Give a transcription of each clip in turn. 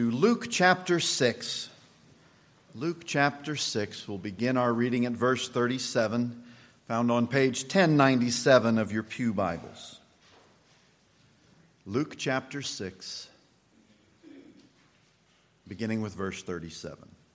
Luke chapter 6. Luke chapter 6. We'll begin our reading at verse 37, found on page 1097 of your pew Bibles. Luke chapter 6, beginning with verse 37.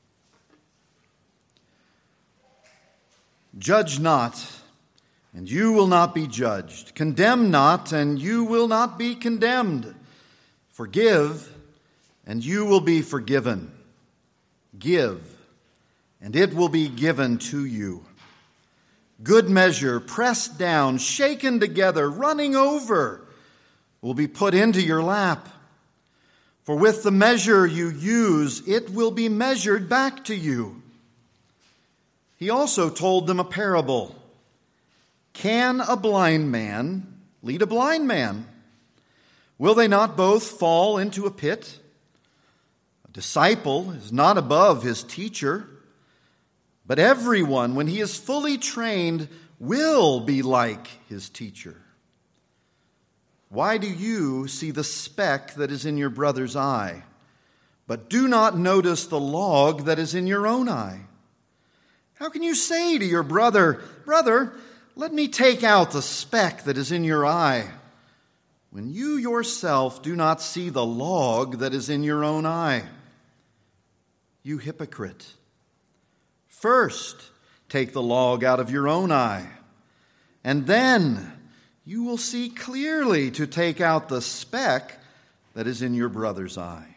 Judge not, and you will not be judged. Condemn not, and you will not be condemned. Forgive, and you will be forgiven. Give, and it will be given to you. Good measure, pressed down, shaken together, running over, will be put into your lap. For with the measure you use, it will be measured back to you. He also told them a parable. Can a blind man lead a blind man? Will they not both fall into a pit? A disciple is not above his teacher, but everyone, when he is fully trained, will be like his teacher. Why do you see the speck that is in your brother's eye, but do not notice the log that is in your own eye? How can you say to your brother, "Brother, let me take out the speck that is in your eye," when you yourself do not see the log that is in your own eye? You hypocrite! First, take the log out of your own eye, and then you will see clearly to take out the speck that is in your brother's eye.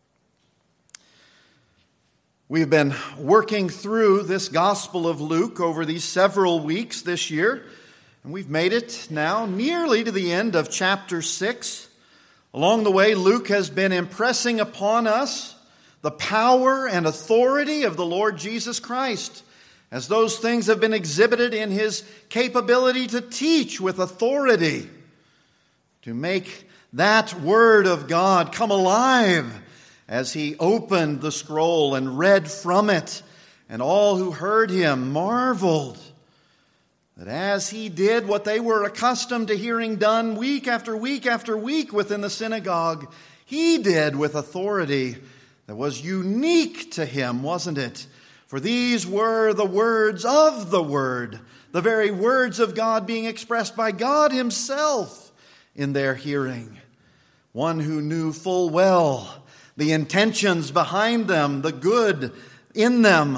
We've been working through this Gospel of Luke over these several weeks this year, and we've made it now nearly to the end of chapter 6. Along the way, Luke has been impressing upon us the power and authority of the Lord Jesus Christ, as those things have been exhibited in his capability to teach with authority, to make that word of God come alive as he opened the scroll and read from it, and all who heard him marveled that as he did what they were accustomed to hearing done week after week after week within the synagogue, he did with authority that was unique to him, wasn't it? For these were the words of the Word, the very words of God being expressed by God himself in their hearing. One who knew full well the intentions behind them, the good in them.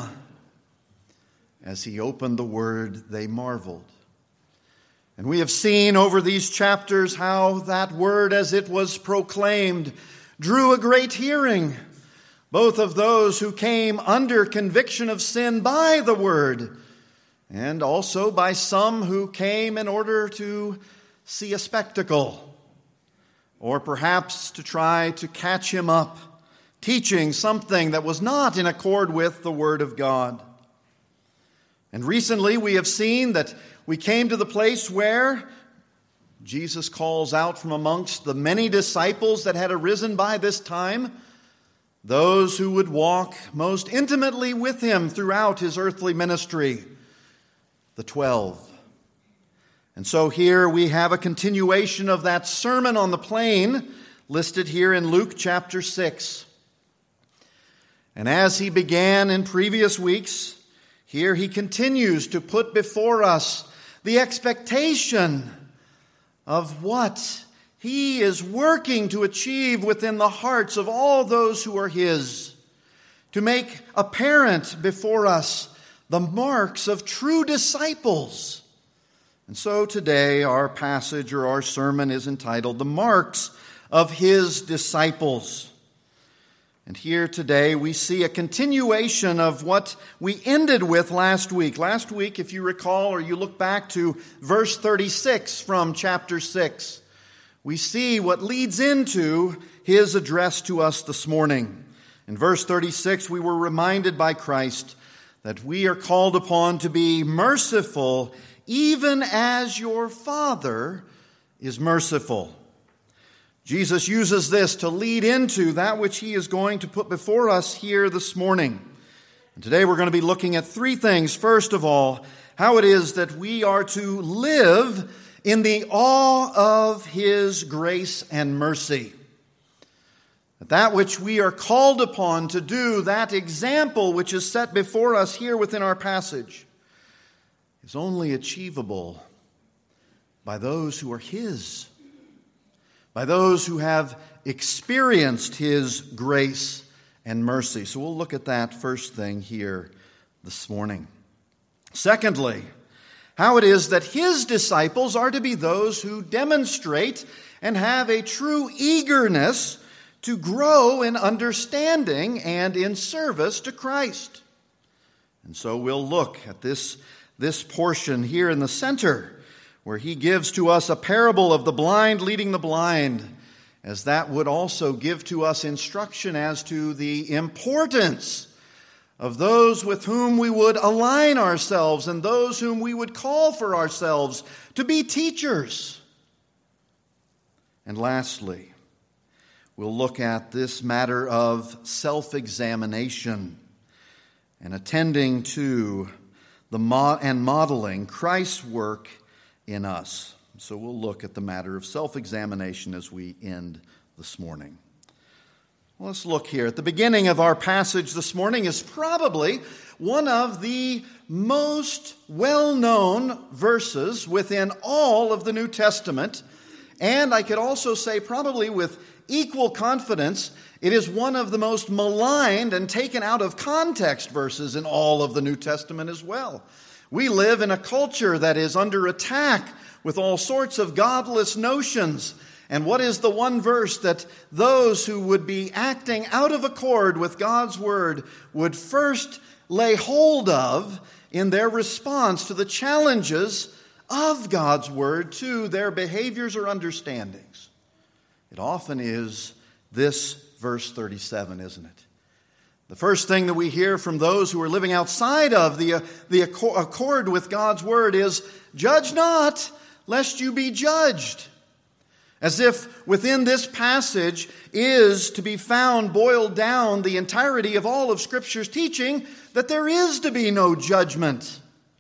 As he opened the Word, they marveled. And we have seen over these chapters how that Word, as it was proclaimed, drew a great hearing, both of those who came under conviction of sin by the Word, and also by some who came in order to see a spectacle, or perhaps to try to catch him up, teaching something that was not in accord with the Word of God. And recently we have seen that we came to the place where Jesus calls out from amongst the many disciples that had arisen by this time, those who would walk most intimately with him throughout his earthly ministry, the 12. And so here we have a continuation of that Sermon on the Plain listed here in Luke chapter 6. And as he began in previous weeks, here he continues to put before us the expectation of what he is working to achieve within the hearts of all those who are his, to make apparent before us the marks of true disciples. And so today our passage or our sermon is entitled, "The Marks of His Disciples." And here today we see a continuation of what we ended with last week. Last week, if you recall or you look back to verse 36 from chapter 6, we see what leads into his address to us this morning. In verse 36, we were reminded by Christ that we are called upon to be merciful even as your Father is merciful. Jesus uses this to lead into that which he is going to put before us here this morning. And today we're going to be looking at three things. First of all, how it is that we are to live in the awe of his grace and mercy. That which we are called upon to do, that example which is set before us here within our passage, is only achievable by those who are His, by those who have experienced His grace and mercy. So we'll look at that first thing here this morning. Secondly, how it is that His disciples are to be those who demonstrate and have a true eagerness to grow in understanding and in service to Christ. And so we'll look at this portion here in the center, where He gives to us a parable of the blind leading the blind, as that would also give to us instruction as to the importance of those with whom we would align ourselves and those whom we would call for ourselves to be teachers. And lastly, we'll look at this matter of self-examination and attending to and modeling Christ's work in us. So we'll look at the matter of self-examination as we end this morning. Well, let's look here. At the beginning of our passage this morning is probably one of the most well-known verses within all of the New Testament. And I could also say probably with equal confidence, it is one of the most maligned and taken out of context verses in all of the New Testament as well. We live in a culture that is under attack with all sorts of godless notions. And what is the one verse that those who would be acting out of accord with God's word would first lay hold of in their response to the challenges of God's word to their behaviors or understandings? It often is this verse 37, isn't it? The first thing that we hear from those who are living outside of the accord with God's word is, "Judge not, lest you be judged." As if within this passage is to be found, boiled down, the entirety of all of Scripture's teaching that there is to be no judgment.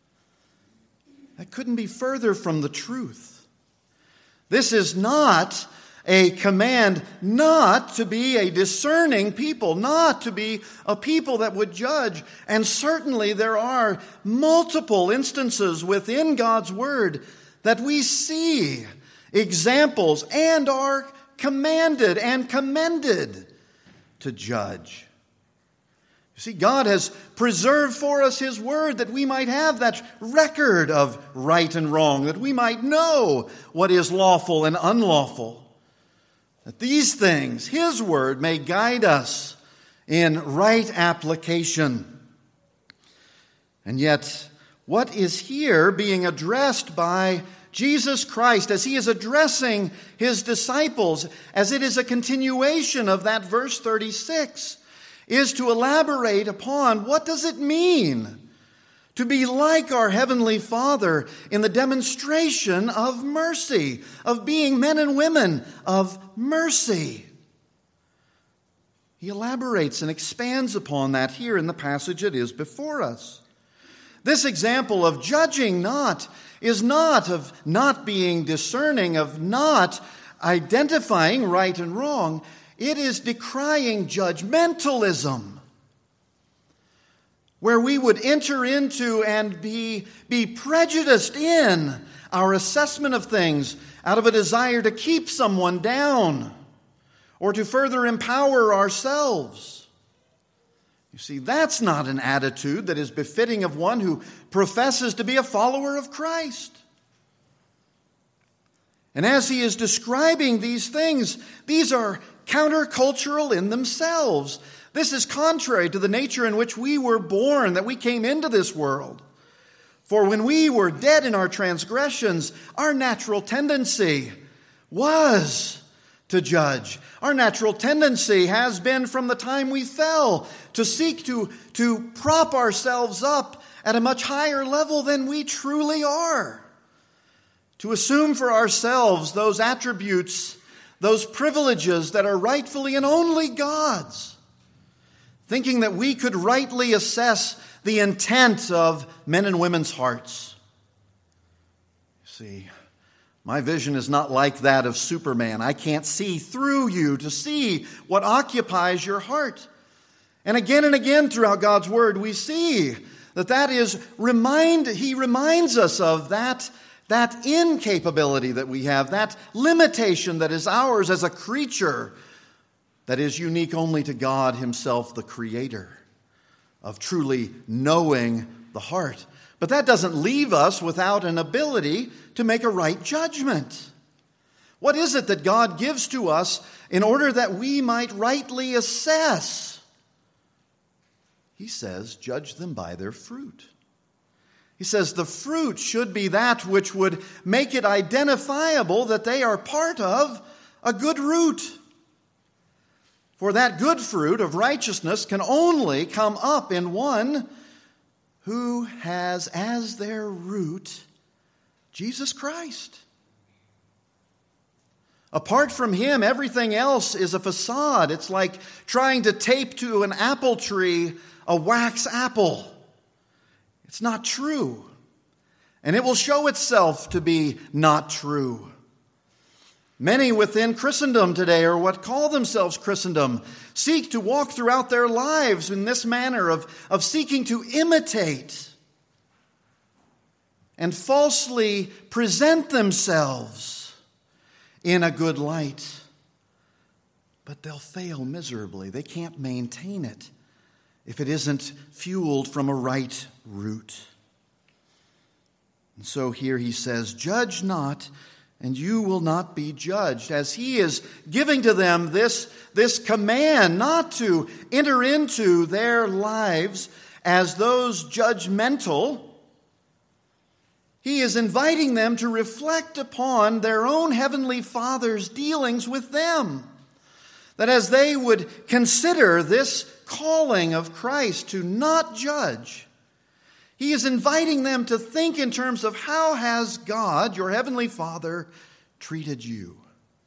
That couldn't be further from the truth. This is not a command not to be a discerning people, not to be a people that would judge. And certainly there are multiple instances within God's word that we see examples and are commanded and commended to judge. You see, God has preserved for us His word that we might have that record of right and wrong, that we might know what is lawful and unlawful. That these things, His word, may guide us in right application. And yet, what is here being addressed by Jesus Christ as He is addressing His disciples, as it is a continuation of that verse 36, is to elaborate upon what does it mean to be like our Heavenly Father in the demonstration of mercy, of being men and women of mercy. He elaborates and expands upon that here in the passage that is before us. This example of judging not is not of not being discerning, of not identifying right and wrong. It is decrying judgmentalism, where we would enter into and be prejudiced in our assessment of things out of a desire to keep someone down or to further empower ourselves. You see, that's not an attitude that is befitting of one who professes to be a follower of Christ. And as he is describing these things, these are countercultural in themselves. This is contrary to the nature in which we were born, that we came into this world. For when we were dead in our transgressions, our natural tendency was to judge. Our natural tendency has been from the time we fell to seek to prop ourselves up at a much higher level than we truly are. To assume for ourselves those attributes, those privileges that are rightfully and only God's. Thinking that we could rightly assess the intent of men and women's hearts. You see, My vision is not like that of Superman. I can't see through you to see what occupies your heart. And again throughout God's Word, we see that is He reminds us of that incapability that we have, that limitation that is ours as a creature that is unique only to God Himself, the Creator, of truly knowing the heart. But that doesn't leave us without an ability to make a right judgment. What is it that God gives to us in order that we might rightly assess? He says, judge them by their fruit. He says the fruit should be that which would make it identifiable that they are part of a good root. For that good fruit of righteousness can only come up in one who has as their root Jesus Christ. Apart from Him, everything else is a facade. It's like trying to tape to an apple tree a wax apple. It's not true. And it will show itself to be not true. Many within Christendom today, or what call themselves Christendom, seek to walk throughout their lives in this manner of seeking to imitate and falsely present themselves in a good light. But they'll fail miserably. They can't maintain it if it isn't fueled from a right root. And so here he says, judge not, and you will not be judged, as he is giving to them this command not to enter into their lives as those judgmental. He is inviting them to reflect upon their own heavenly Father's dealings with them. That as they would consider this calling of Christ to not judge, He is inviting them to think in terms of how has God, your heavenly Father, treated you?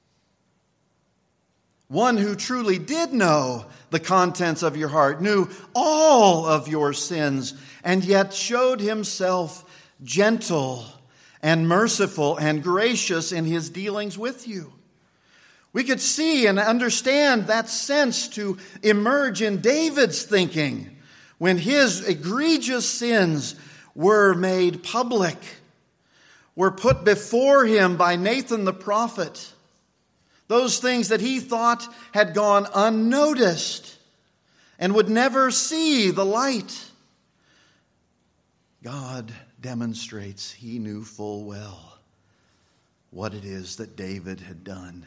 One who truly did know the contents of your heart, knew all of your sins, and yet showed Himself gentle and merciful and gracious in His dealings with you. We could see and understand that sense to emerge in David's thinking when his egregious sins were made public, were put before him by Nathan the prophet. Those things that he thought had gone unnoticed and would never see the light. God demonstrates He knew full well what it is that David had done.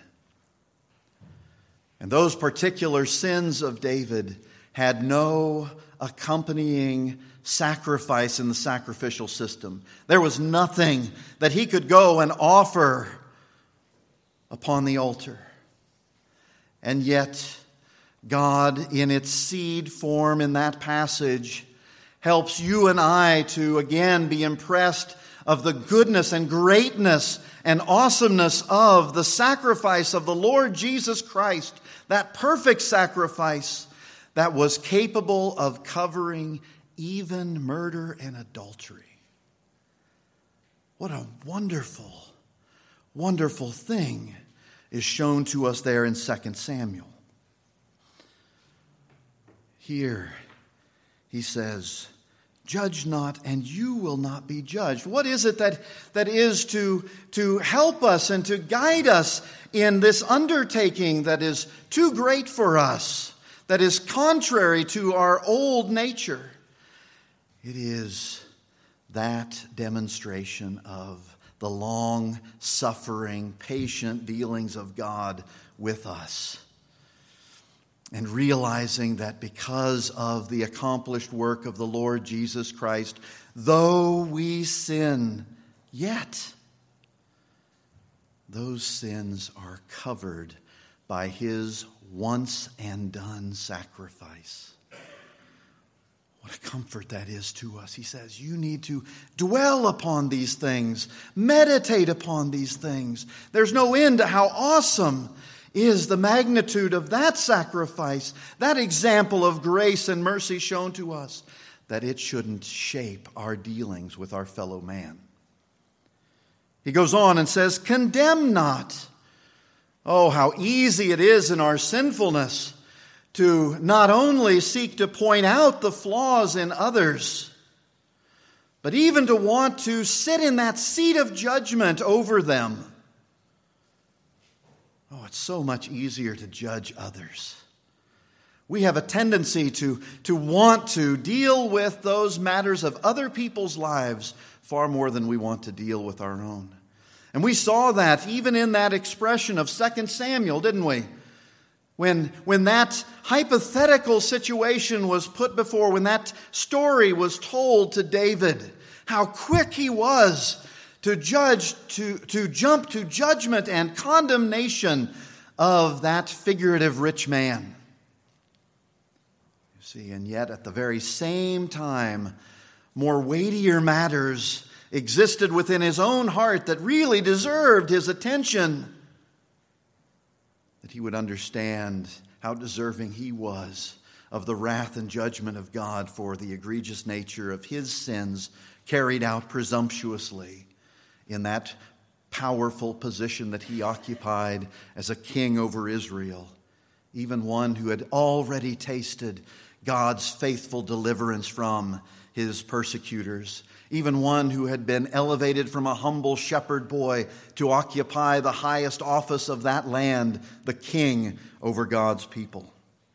And those particular sins of David had no accompanying sacrifice in the sacrificial system. There was nothing that he could go and offer upon the altar. And yet, God, in its seed form in that passage, helps you and I to again be impressed of the goodness and greatness and awesomeness of the sacrifice of the Lord Jesus Christ, that perfect sacrifice that was capable of covering even murder and adultery. What a wonderful, wonderful thing is shown to us there in 2 Samuel. Here he says, judge not, and you will not be judged. What is it that is to help us and to guide us in this undertaking that is too great for us, that is contrary to our old nature? It is that demonstration of the long-suffering, patient dealings of God with us. And realizing that because of the accomplished work of the Lord Jesus Christ, though we sin, yet those sins are covered by His once and done sacrifice. What a comfort that is to us. He says, you need to dwell upon these things, meditate upon these things. There's no end to how awesome is the magnitude of that sacrifice, that example of grace and mercy shown to us, that it shouldn't shape our dealings with our fellow man. He goes on and says, condemn not. Oh, how easy it is in our sinfulness to not only seek to point out the flaws in others, but even to want to sit in that seat of judgment over them. Oh, it's so much easier to judge others. We have a tendency to want to deal with those matters of other people's lives far more than we want to deal with our own. And we saw that even in that expression of 2 Samuel, didn't we? When that hypothetical situation was put before, when that story was told to David, how quick he was to jump to judgment and condemnation of that figurative rich man. You see, and yet at the very same time, more weightier matters existed within his own heart that really deserved his attention, that he would understand how deserving he was of the wrath and judgment of God for the egregious nature of his sins carried out presumptuously in that powerful position that he occupied as a king over Israel, even one who had already tasted God's faithful deliverance from his persecutors, even one who had been elevated from a humble shepherd boy to occupy the highest office of that land, the king over God's people.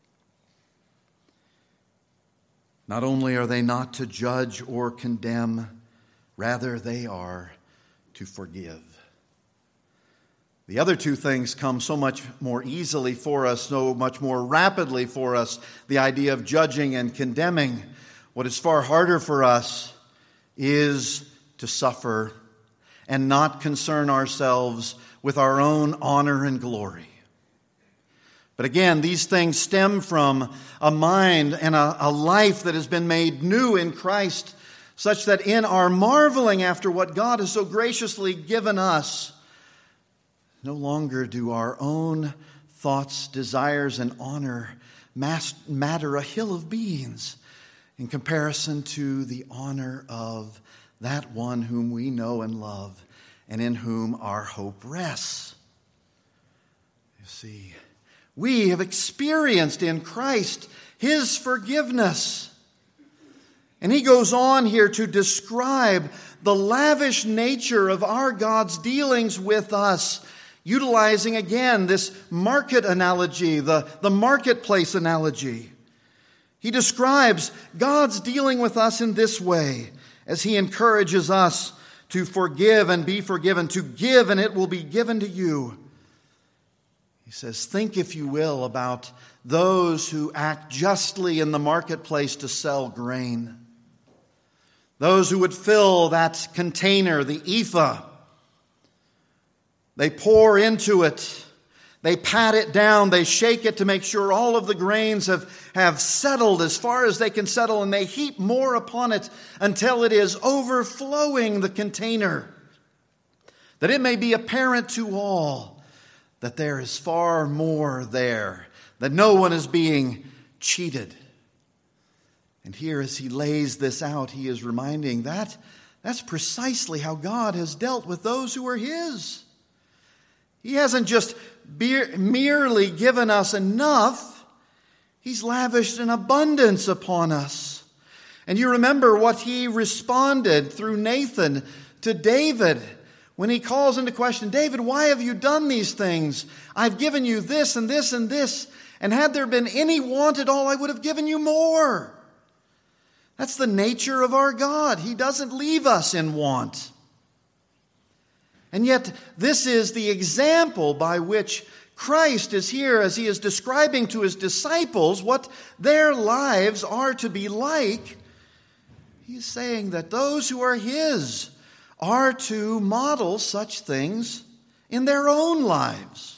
Not only are they not to judge or condemn, rather they are to forgive. The other two things come so much more easily for us, so much more rapidly for us, the idea of judging and condemning. What is far harder for us is to suffer and not concern ourselves with our own honor and glory. But again, these things stem from a mind and a life that has been made new in Christ, such that in our marveling after what God has so graciously given us, no longer do our own thoughts, desires, and honor matter a hill of beans in comparison to the honor of that one whom we know and love and in whom our hope rests. You see, we have experienced in Christ his forgiveness. And he goes on here to describe the lavish nature of our God's dealings with us, utilizing again this market analogy, the marketplace analogy. He describes God's dealing with us in this way as he encourages us to forgive and be forgiven, to give and it will be given to you. He says, think, if you will, about those who act justly in the marketplace to sell grain. Those who would fill that container, the ephah. They pour into it. They pat it down. They shake it to make sure all of the grains have settled as far as they can settle. And they heap more upon it until it is overflowing the container. That it may be apparent to all that there is far more there. That no one is being cheated. And here as he lays this out, he is reminding that that's precisely how God has dealt with those who are his. He hasn't just merely given us enough. He's lavished an abundance upon us. And you remember what he responded through Nathan to David when he calls into question, David, why have you done these things? I've given you this and this and this. And had there been any want at all, I would have given you more. That's the nature of our God. He doesn't leave us in want. And yet, this is the example by which Christ is here as he is describing to his disciples what their lives are to be like. He's saying that those who are his are to model such things in their own lives.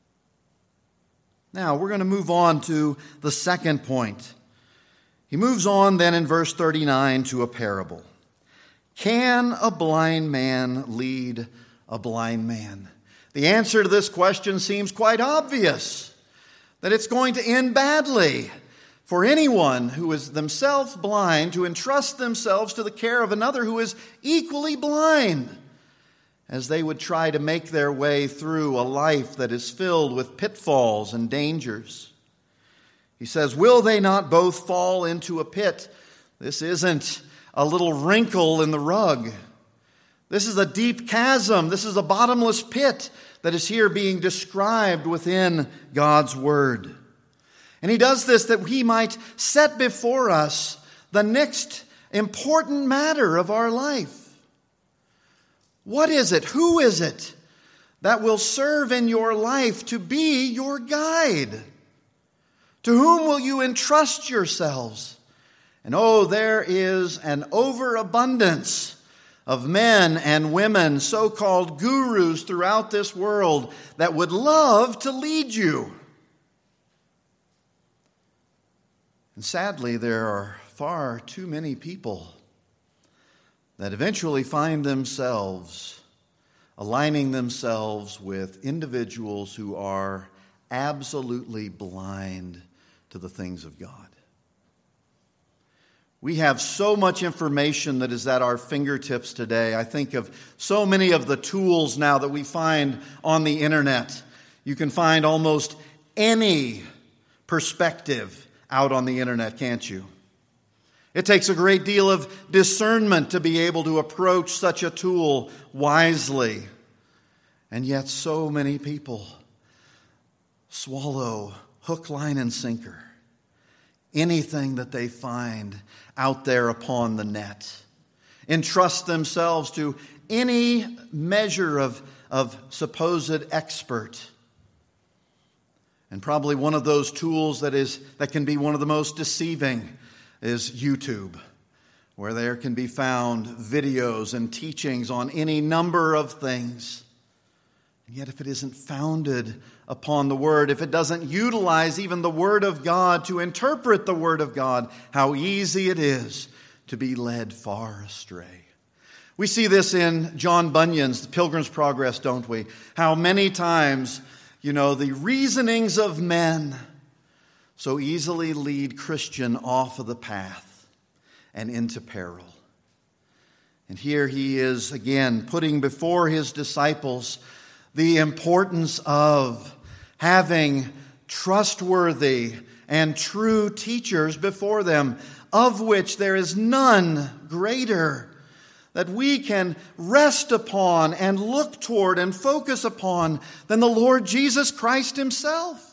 Now, we're going to move on to the second point. He moves on then in verse 39 to a parable. Can a blind man lead a blind man? The answer to this question seems quite obvious, that it's going to end badly for anyone who is themselves blind to entrust themselves to the care of another who is equally blind. as they would try to make their way through a life that is filled with pitfalls and dangers. He says, will they not both fall into a pit? This isn't a little wrinkle in the rug. This is a deep chasm. This is a bottomless pit that is here being described within God's Word. And he does this that he might set before us the next important matter of our life. What is it? Who is it that will serve in your life to be your guide? To whom will you entrust yourselves? And there is an overabundance of men and women, so-called gurus throughout this world, that would love to lead you. And sadly, there are far too many people that eventually find themselves aligning themselves with individuals who are absolutely blind to the things of God. We have so much information that is at our fingertips today. I think of so many of the tools now that we find on the internet. You can find almost any perspective out on the internet, can't you? It takes a great deal of discernment to be able to approach such a tool wisely. And yet so many people swallow hook, line, and sinker anything that they find out there upon the net. Entrust themselves to any measure of supposed expert. And probably one of those tools that can be one of the most deceiving is YouTube, where there can be found videos and teachings on any number of things. And yet if it isn't founded upon the Word, if it doesn't utilize even the Word of God to interpret the Word of God, how easy it is to be led far astray. We see this in John Bunyan's The Pilgrim's Progress, don't we? How many times, the reasonings of men so easily lead Christian off of the path and into peril. And here he is again putting before his disciples the importance of having trustworthy and true teachers before them, of which there is none greater, that we can rest upon and look toward and focus upon than the Lord Jesus Christ himself.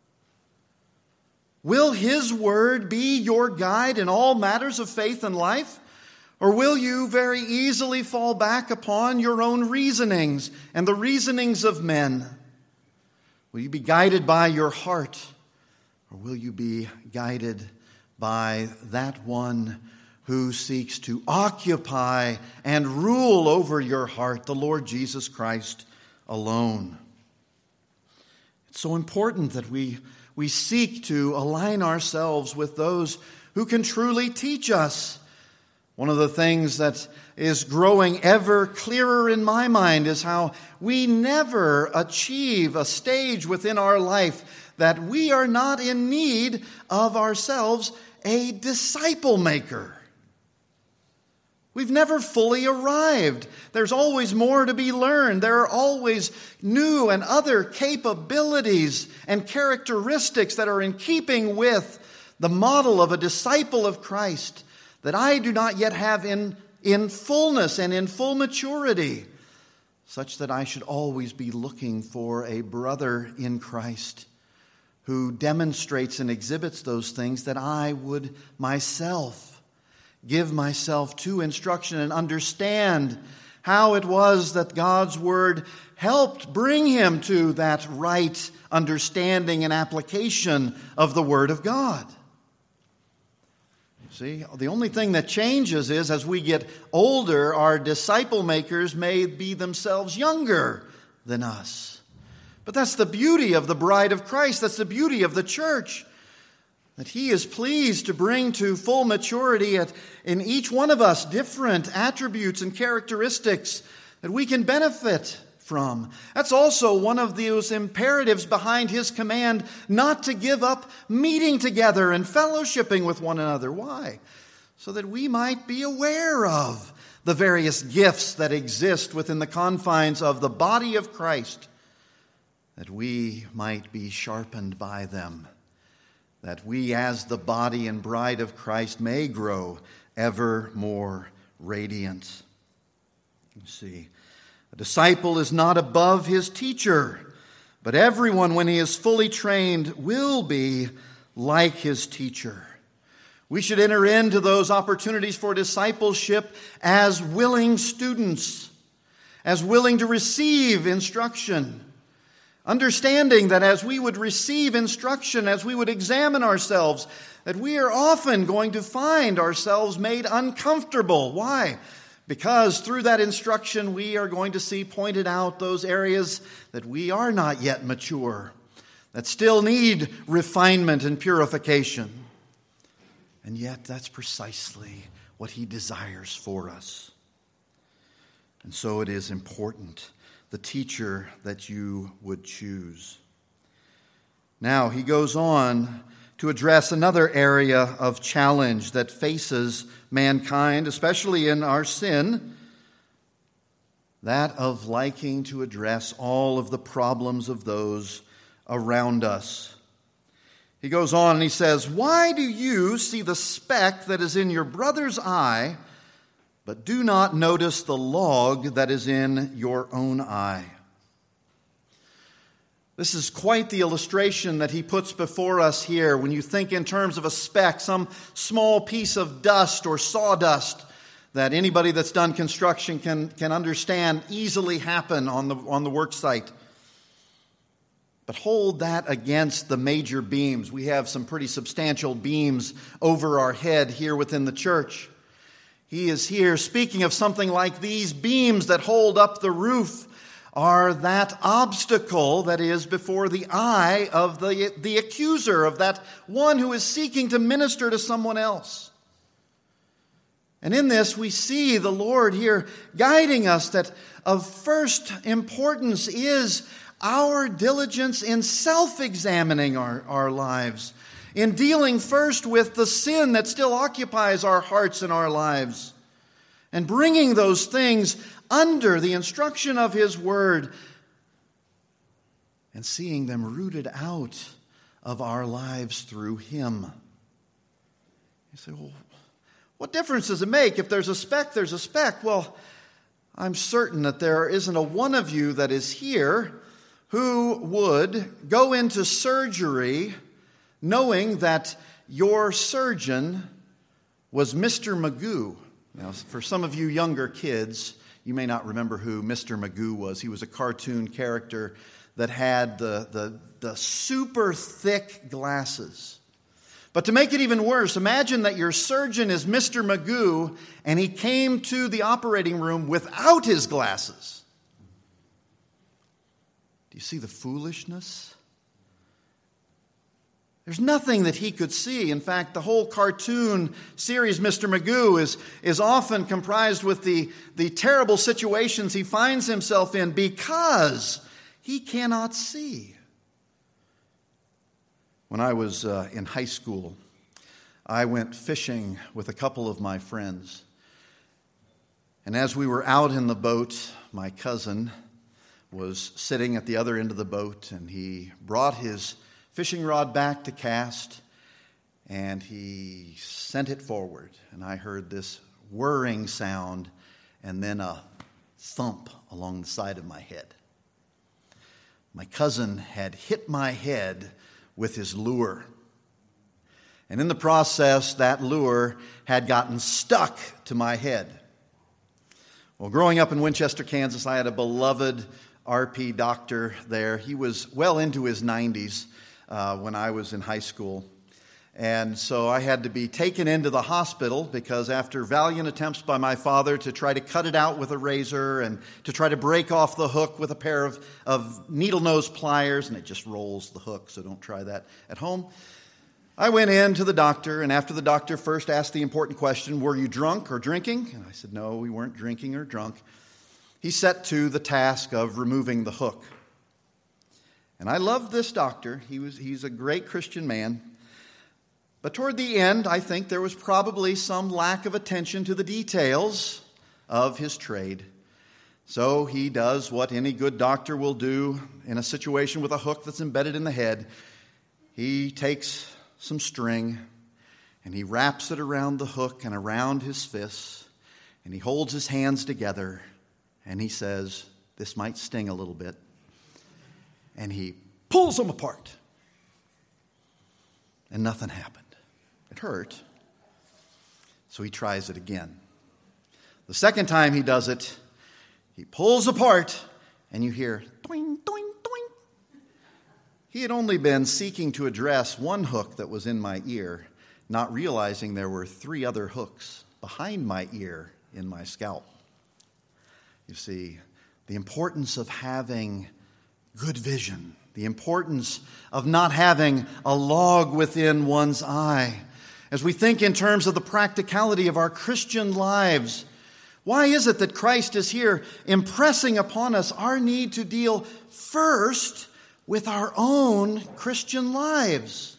Will his word be your guide in all matters of faith and life? Or will you very easily fall back upon your own reasonings and the reasonings of men? Will you be guided by your heart? Or will you be guided by that one who seeks to occupy and rule over your heart, the Lord Jesus Christ alone? It's so important that we seek to align ourselves with those who can truly teach us. One of the things that is growing ever clearer in my mind is how we never achieve a stage within our life that we are not in need of ourselves a disciple maker. We've never fully arrived. There's always more to be learned. There are always new and other capabilities and characteristics that are in keeping with the model of a disciple of Christ that I do not yet have in fullness and in full maturity, such that I should always be looking for a brother in Christ who demonstrates and exhibits those things that I would myself give myself to instruction and understand how it was that God's Word helped bring him to that right understanding and application of the Word of God. See, the only thing that changes is as we get older, our disciple makers may be themselves younger than us. But that's the beauty of the bride of Christ. That's the beauty of the church. That he is pleased to bring to full maturity in each one of us different attributes and characteristics that we can benefit from. That's also one of those imperatives behind his command not to give up meeting together and fellowshipping with one another. Why? so that we might be aware of the various gifts that exist within the confines of the body of Christ, that we might be sharpened by them, that we as the body and bride of Christ may grow ever more radiant. You see, a disciple is not above his teacher, but everyone, when he is fully trained, will be like his teacher. We should enter into those opportunities for discipleship as willing students, as willing to receive instruction, understanding that as we would receive instruction, as we would examine ourselves, that we are often going to find ourselves made uncomfortable. Why? Because through that instruction, we are going to see pointed out those areas that we are not yet mature, that still need refinement and purification. And yet, that's precisely what he desires for us. And so it is important, the teacher that you would choose. Now, he goes on to address another area of challenge that faces mankind, especially in our sin, that of liking to address all of the problems of those around us. He goes on and he says, "Why do you see the speck that is in your brother's eye, but do not notice the log that is in your own eye?" This is quite the illustration that he puts before us here. When you think in terms of a speck, some small piece of dust or sawdust that anybody that's done construction can understand easily happen on the work site. But hold that against the major beams. We have some pretty substantial beams over our head here within the church. He is here speaking of something like these beams that hold up the roof are that obstacle that is before the eye of the accuser, of that one who is seeking to minister to someone else. And in this we see the Lord here guiding us that of first importance is our diligence in self-examining our lives, in dealing first with the sin that still occupies our hearts and our lives, and bringing those things under the instruction of His Word and seeing them rooted out of our lives through Him. You say, well, what difference does it make? If there's a speck, there's a speck. Well, I'm certain that there isn't a one of you that is here who would go into surgery knowing that your surgeon was Mr. Magoo. Now, for some of you younger kids, you may not remember who Mr. Magoo was. He was a cartoon character that had the super thick glasses. But to make it even worse, imagine that your surgeon is Mr. Magoo and he came to the operating room without his glasses. Do you see the foolishness? There's nothing that he could see. In fact, the whole cartoon series, Mr. Magoo, is often comprised with the terrible situations he finds himself in because he cannot see. When I was in high school, I went fishing with a couple of my friends. And as we were out in the boat, my cousin was sitting at the other end of the boat, and he brought his fishing rod back to cast, and he sent it forward. And I heard this whirring sound and then a thump along the side of my head. My cousin had hit my head with his lure. And in the process, that lure had gotten stuck to my head. Well, growing up in Winchester, Kansas, I had a beloved RP doctor there. He was well into his 90s when I was in high school. And so I had to be taken into the hospital because after valiant attempts by my father to try to cut it out with a razor and to try to break off the hook with a pair of needle-nose pliers, and it just rolls the hook, so don't try that at home. I went in to the doctor, and after the doctor first asked the important question, were you drunk or drinking? And I said, no, we weren't drinking or drunk. He set to the task of removing the hook. And I loved this doctor. He's a great Christian man. But toward the end, I think there was probably some lack of attention to the details of his trade. So he does what any good doctor will do in a situation with a hook that's embedded in the head. He takes some string and he wraps it around the hook and around his fists, and he holds his hands together and he says, "This might sting a little bit." And he pulls them apart. And nothing happened. It hurt. So he tries it again. The second time he does it, he pulls apart, and you hear doing, doing, doing. He had only been seeking to address one hook that was in my ear, not realizing there were 3 other hooks behind my ear in my scalp. You see, the importance of having good vision, the importance of not having a log within one's eye. As we think in terms of the practicality of our Christian lives, why is it that Christ is here impressing upon us our need to deal first with our own Christian lives?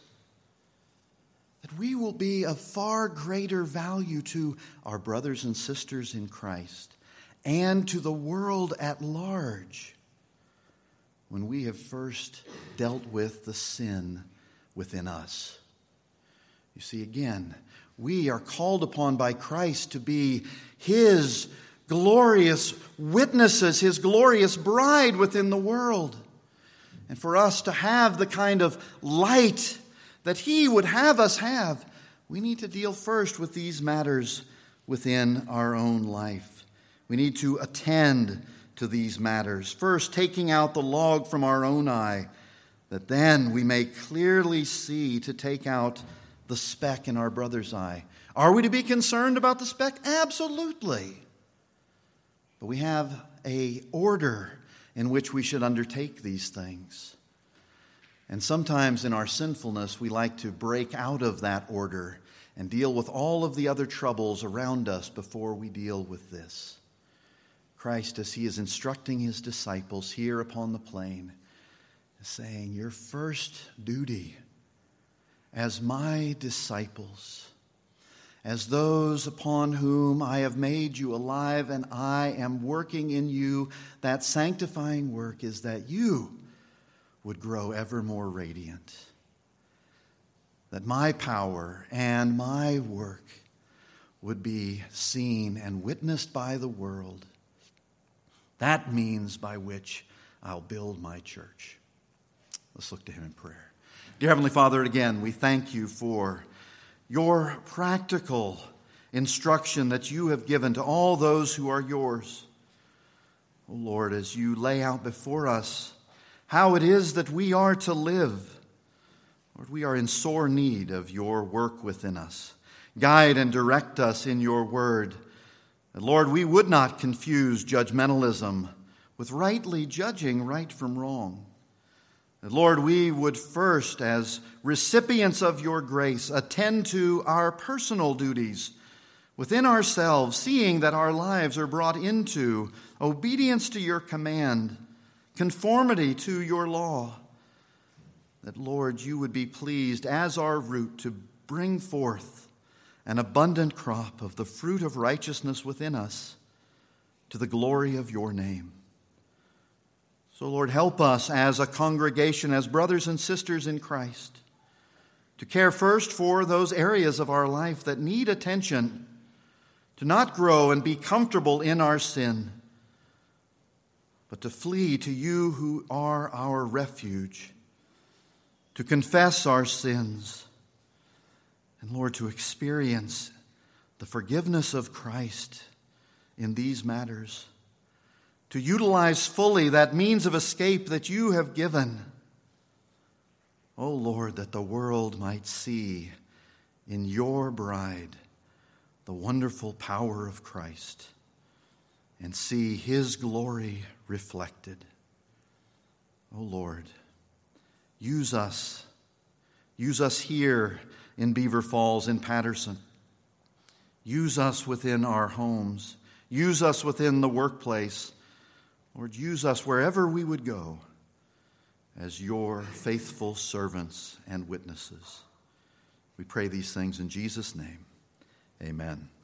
That we will be of far greater value to our brothers and sisters in Christ and to the world at large when we have first dealt with the sin within us. You see, again, we are called upon by Christ to be His glorious witnesses, His glorious bride within the world. And for us to have the kind of light that He would have us have, we need to deal first with these matters within our own life. We need to attend to these matters. First, taking out the log from our own eye, that then we may clearly see to take out the speck in our brother's eye. Are we to be concerned about the speck? Absolutely. But we have an order in which we should undertake these things. And sometimes in our sinfulness, we like to break out of that order and deal with all of the other troubles around us before we deal with this. Christ, as He is instructing His disciples here upon the plain, is saying, your first duty as my disciples, as those upon whom I have made you alive and I am working in you, that sanctifying work is that you would grow ever more radiant. That my power and my work would be seen and witnessed by the world. That means by which I'll build my church. Let's look to Him in prayer. Dear Heavenly Father, again, we thank You for Your practical instruction that You have given to all those who are Yours. Oh Lord, as You lay out before us how it is that we are to live, Lord, we are in sore need of Your work within us. Guide and direct us in Your word. And Lord, we would not confuse judgmentalism with rightly judging right from wrong. And Lord, we would first, as recipients of Your grace, attend to our personal duties within ourselves, seeing that our lives are brought into obedience to Your command, conformity to Your law. That, Lord, You would be pleased as our root to bring forth an abundant crop of the fruit of righteousness within us to the glory of Your name. So, Lord, help us as a congregation, as brothers and sisters in Christ, to care first for those areas of our life that need attention, to not grow and be comfortable in our sin, but to flee to You who are our refuge, to confess our sins, and Lord, to experience the forgiveness of Christ in these matters, to utilize fully that means of escape that You have given. Oh Lord, that the world might see in Your bride the wonderful power of Christ and see His glory reflected. Oh Lord, use us here in Beaver Falls, in Patterson. Use us within our homes. Use us within the workplace. Lord, use us wherever we would go as Your faithful servants and witnesses. We pray these things in Jesus' name. Amen.